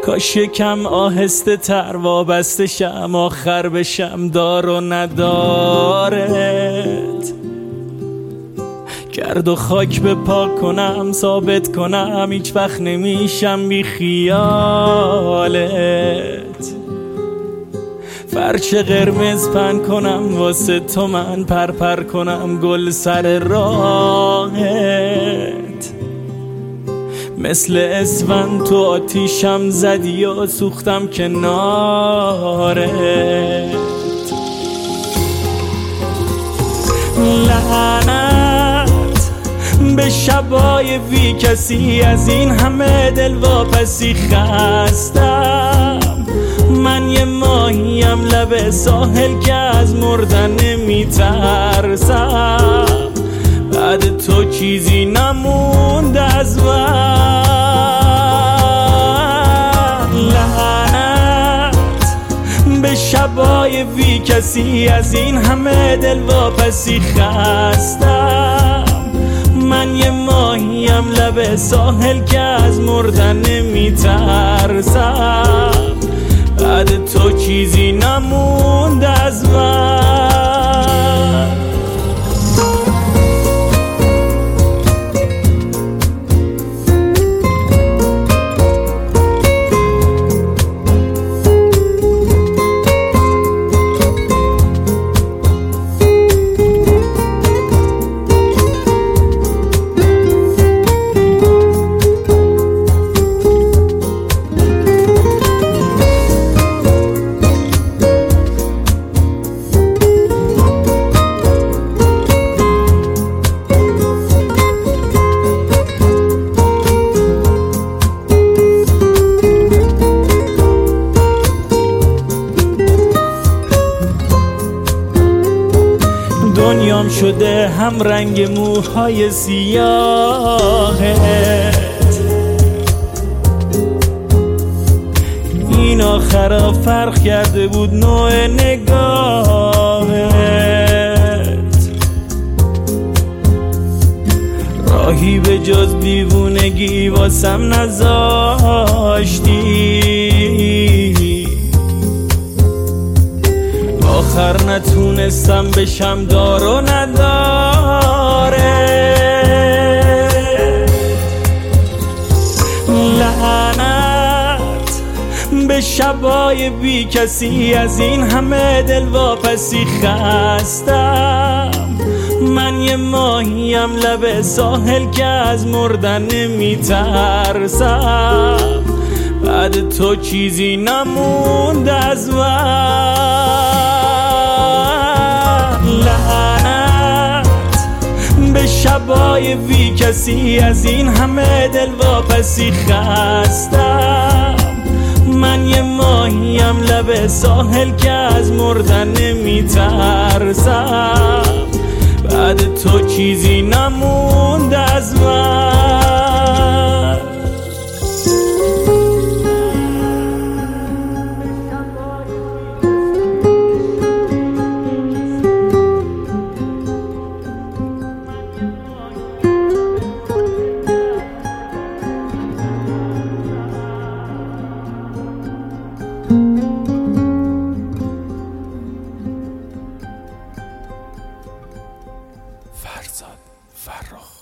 کاش یکم آهسته تر وابسته شم، آخر بشم دار و ندارت. گرد و خاک به پا کنم، ثابت کنم هیچ وقت نمیشم بی خیالت. فرش قرمز پن کنم واسه تو، من پرپر کنم گل سر راهت. مثل اسفند تو آتیشم زدی و سوختم کنارت. لعنت به شبای بی کسی، از این همه دلواپسی خستم. من یه ماهیم لب ساحل که از مردن نمیترسم. بعد تو چیزی نموند از من. لعنت به شبای بی کسی، از این همه دلواپسی خستم. من یه ماهیم لب ساحل که از مردن نمیترسم. بعد تو چیزی نموند از من. دنیام شده هم رنگ موهای سیاهت. این آخرا فرق کرده بود نوع نگاهت. راهی به جز دیوونگی واسم نذاشتی. آخر نتونستم بشم دار و نداره. لعنت به شبای بی کسی، از این همه دلواپسی خستم. من یه ماهیم لب ساحل که از مردن نمیترسم. بعد تو چیزی نموند از من. لعنت به شبای بی کسی، از این همه دلواپسی خستم. من یه ماهیم لب ساحل که از مردن نمیترسم. بعد تو چیزی نموند از من. فرزاد فرخ